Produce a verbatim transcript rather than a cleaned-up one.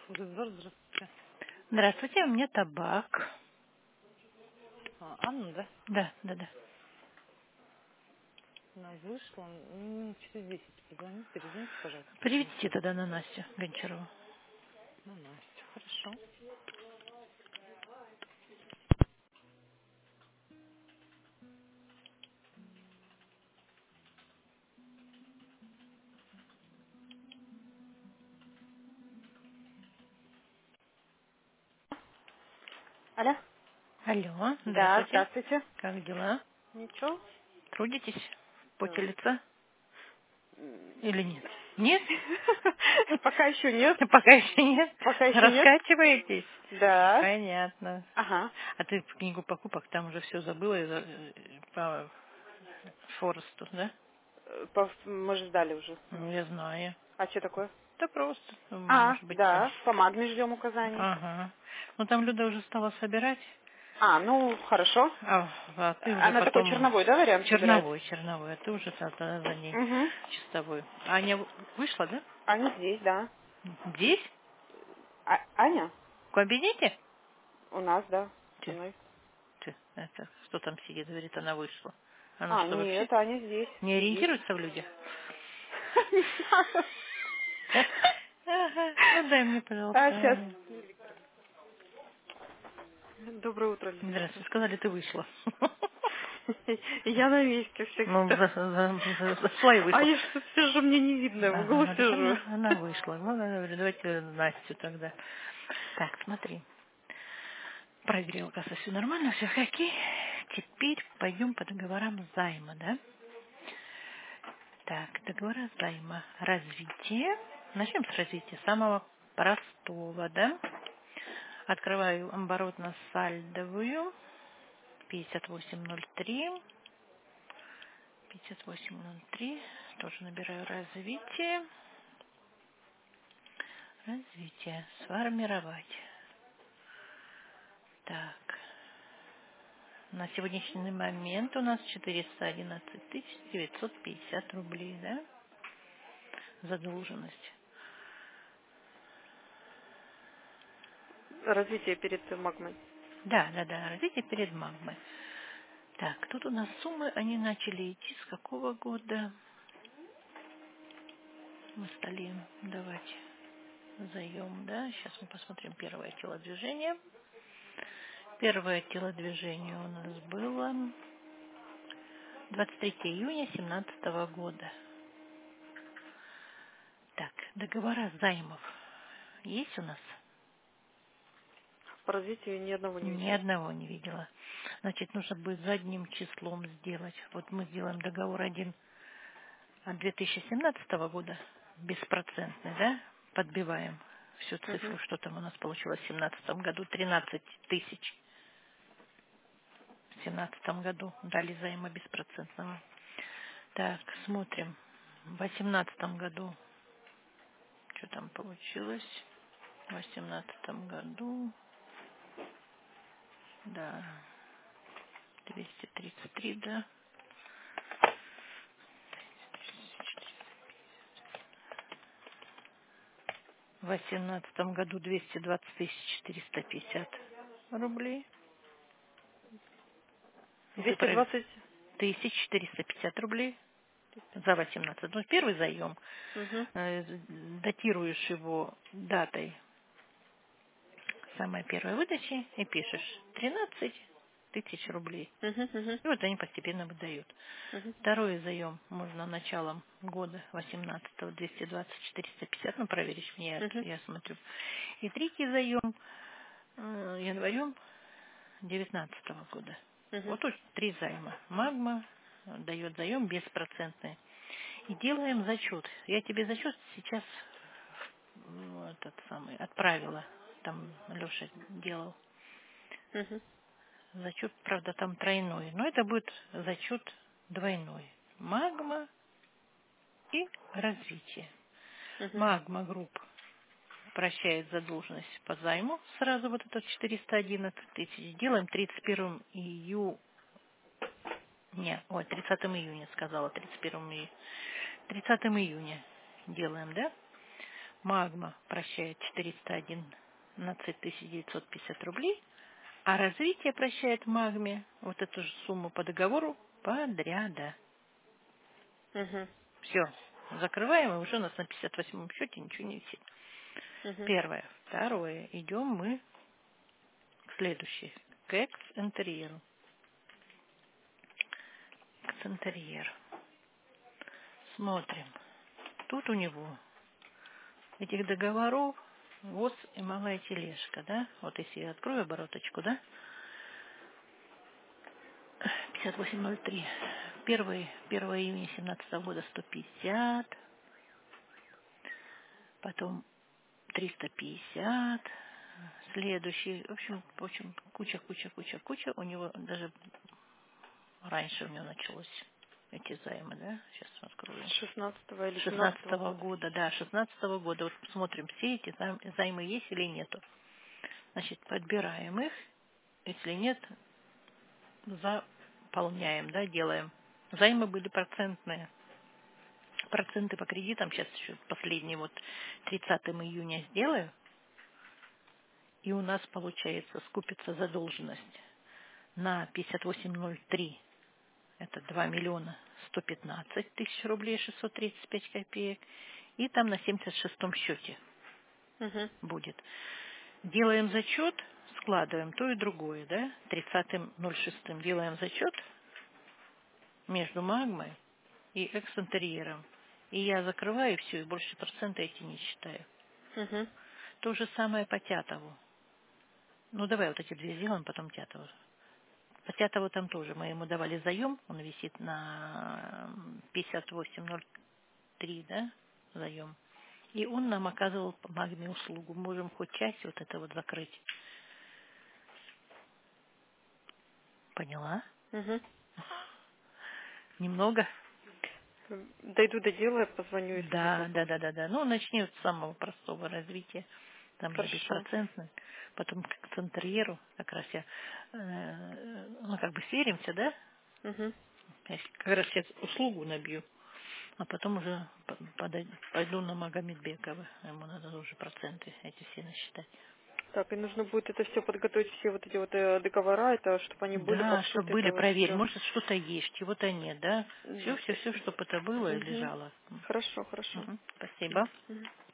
Здравствуйте. Здравствуйте, у меня табак. А, Анна, да? Да, да, да. Она вышла. Ну, через десять позвонить, перезвоните, пожалуйста, почему Приведите ты? тогда на Настю Гончарову. Ну, Настя, хорошо. Алло? Алло, Да, здравствуйте. здравствуйте. Как дела? Ничего? Трудитесь? В поте Да. лица? М. Или нет? Нет? Пока еще нет. Пока еще нет? Пока еще нет. Раскачиваетесь? Да. Понятно. Ага. А ты в книгу покупок там уже все забыла из-за, э, по Форесту, да? Э, по- Мы же сдали уже. Ну, я знаю. А что такое? Да просто, ну, А, может быть, там. да. По магме ждем указаний. Ага. Ну, там Люда уже стала собирать. А, ну, хорошо. А, а ты уже Она такой потом черновой, да, вариант собирает? черновой, черновой, а ты уже тогда за ней Угу. чистовой. Аня вышла, да? Аня здесь, да. Здесь? А- Аня? В кабинете? У нас, да. Со Ты, мной. ты, это, кто там сидит, говорит, она вышла. Она А, что, вообще нет, Аня здесь. не Сидит. ориентируется в людях? Не знаю. Ага, ну дай мне, А, пожалуйста, сейчас. Аню. Доброе утро, Лизочка. Здравствуй, сказали, ты вышла. Я на месте Ну, всегда. за- за- за- зашла и А вышла. я что сижу, мне не видно, в Ага, углу говорит, сижу. она, она вышла. Ну, я говорю, давайте Настю тогда. Так, смотри. Проверил, кажется, все нормально, все окей. Теперь пойдем по договорам займа, да? Так, договора займа. Развитие. Начнем с развития самого простого, да? Открываю оборотно-сальдовую. пятьдесят восемь ноль три. пятьдесят восемь ноль три. Тоже набираю развитие. Развитие. Сформировать. Так. На сегодняшний момент у нас четыреста одиннадцать тысяч девятьсот пятьдесят рублей, да? Задолженность. Развитие перед магмой. Да, да, да, развитие перед магмой. Так, тут у нас суммы, они начали идти с какого года? Мы стали давать заем, да? Сейчас мы посмотрим первое телодвижение. Первое телодвижение у нас было двадцать третьего июня две тысячи семнадцатого года. Так, договора займов есть у нас? По развитию ни одного не Ни видела. одного не видела. Значит, нужно будет задним числом сделать. Вот мы сделаем договор один от две тысячи семнадцатого года, беспроцентный, да? Подбиваем всю Угу. цифру, что там у нас получилось в семнадцатом году, тринадцать тысяч. В семнадцатом году дали займа беспроцентного. Так, смотрим. В восемнадцатом году, что там получилось? В восемнадцатом году, да, двести тридцать три, да. В восемнадцатом году двести двадцать тысяч четыреста пятьдесят рублей. Если двести про двадцать. тысяч четыреста пятьдесят рублей за восемнадцать. Ну, первый заем. Угу. Э, Датируешь его датой самой первой выдачи и пишешь тринадцать тысяч рублей. Угу. Угу. И вот они постепенно выдают. Угу. Второй заем можно началом года восемнадцатого двести двадцать четыреста пятьдесят, ну, проверишь мне, Угу. я смотрю. И третий заем э, январем девятнадцатого года. Угу. Вот тут три займа. Магма э, дает заем беспроцентный. И делаем зачет. Я тебе зачет сейчас ну, этот самый отправила. Там Леша делал. Угу. Зачет, правда, там тройной. Но это будет зачет двойной. Магма и развитие. Угу. Магма групп прощает задолженность по займу. Сразу вот этот четыреста одиннадцать тысяч. Делаем тридцать первого июня. Не, ой, тридцатого июня сказала. тридцать первого июня. тридцатого июня делаем, да? Магма прощает четыреста одиннадцать тысяч девятьсот пятьдесят рублей, а развитие прощает Магме вот эту же сумму по договору подряда. Угу. Все, закрываем, и уже у нас на пятьдесят восьмом счете ничего не висит. Угу. Первое. Второе. Идем мы к следующей. К экс-интерьеру. Экс-интерьер. Смотрим. Тут у него этих договоров ВОЗ и малая тележка, да? Вот если я открою обороточку, да? пятьдесят восемь ноль три. Первый, первое июня семнадцатого года сто пятьдесят. Потом триста пятьдесят. Следующий. В общем, в общем, куча, куча, куча, куча. У него даже раньше у него началось эти займы, да? Сейчас открою. шестнадцатого или семнадцатого шестнадцатого года. года, да, шестнадцатого года. Вот смотрим, все эти займ- займы есть или нету. Значит, подбираем их. Если нет, заполняем, да, делаем. Займы были процентные. Проценты по кредитам сейчас еще последний вот тридцатого июня сделаю. И у нас получается скупится задолженность на пятьдесят восемь ноль три. Это два миллиона сто пятнадцать тысяч рублей шестьсот тридцать пять копеек. И там на семьдесят шестом счете Угу. будет. Делаем зачет, складываем то и другое, да? тридцатого ноль шестого делаем зачет между магмой и экс-интерьером. И я закрываю все, и больше процента эти не считаю. Угу. То же самое по Тятову. Ну, давай вот эти две сделаем, потом Тятову. По Тятову там тоже мы ему давали заем, он висит на пятьдесят восемь ноль три, да, заем. И он нам оказывал по магме услугу. Можем хоть часть вот это вот закрыть. Поняла? Угу. Немного? Дойду до дела, я позвоню, если будет Да, да, вопрос. да, да, да. Ну, начни вот с самого простого развития. Там же Хорошо. беспроцентно. Потом к центрьеру как раз я, э, ну, как бы сверимся, да? Угу. Я как раз сейчас услугу набью. А потом уже по- подой- пойду на Магомедбекова. Ему надо уже проценты эти все насчитать. Так, и нужно будет это все подготовить, все вот эти вот э, договора, это чтобы они были Да, чтобы подшиты, были, это вот проверь, все. может что-то есть, чего-то нет, да? Все, все, все, чтобы это было и Угу. лежало. Хорошо, хорошо. Мгм. Спасибо. Мгм.